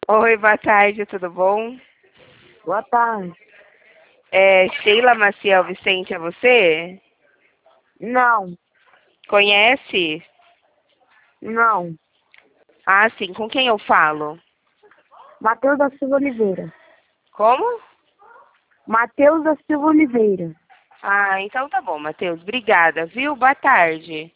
Oi, boa tarde, tudo bom? Boa tarde. Sheila Maciel Vicente, é você? Não, Conhece? não. Ah, sim, com quem eu falo? Matheus da Silva Oliveira. Como? Matheus da Silva Oliveira. Ah, então tá bom, Matheus. Obrigada, viu? Boa tarde.